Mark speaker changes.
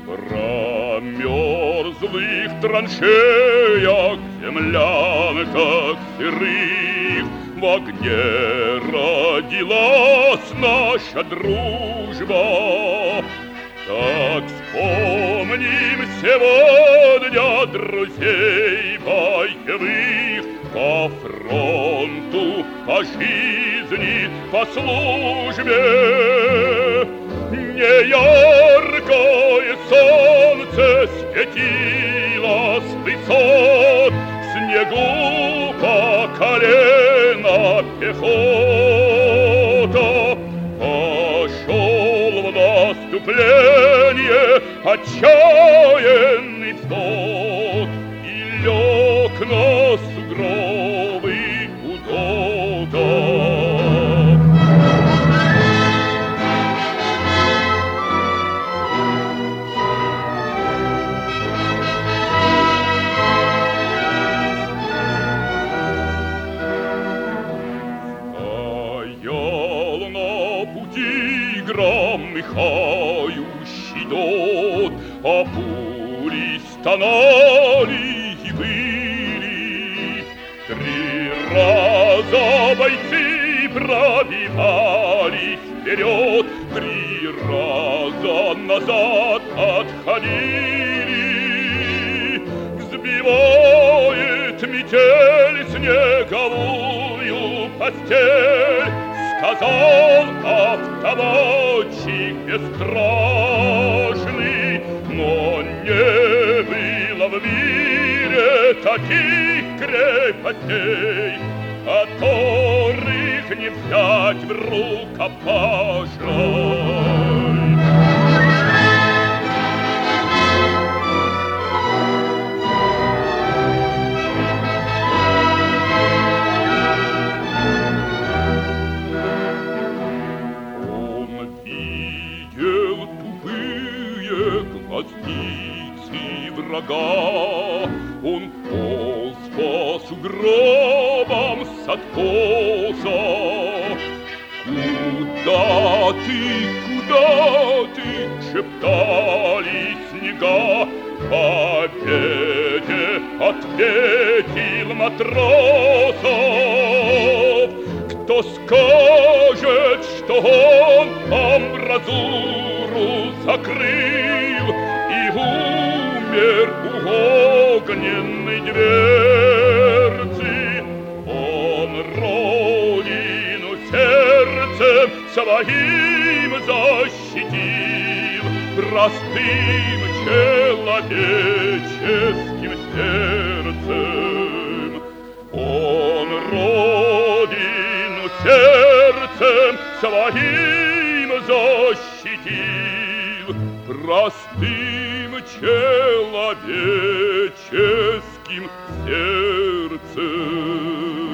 Speaker 1: промерзлых траншеях, землянках сырых в огне родилась наша дружба. Так вспомним сегодня друзей боевых по фронту, по жизни, по службе. Неяркое солнце светило с высот, в снегу по колено пехота. Пошел в наступление отчаянный взвод и лег на сугробы удота. Громыхающий дот, а пули стонали и выли. 3 раза бойцы пробивались вперед, 3 раза назад отходили. Взбивает метель снеговую постель, сказал автоматчик бесстрашный, но не было в мире таких крепостей, которых не взять в рукопашной. Гвоздицы врага, он полз по сугробам с откоса. Куда ты, шептали снега, победе ответил матросов. Кто скажет, что он амбразуру закрыл и умер у огненной дверцы? Он родину сердцем своим защитил, простым человеческим сердцем. Он родину сердцем своим защитил, простым человеческим сердцем.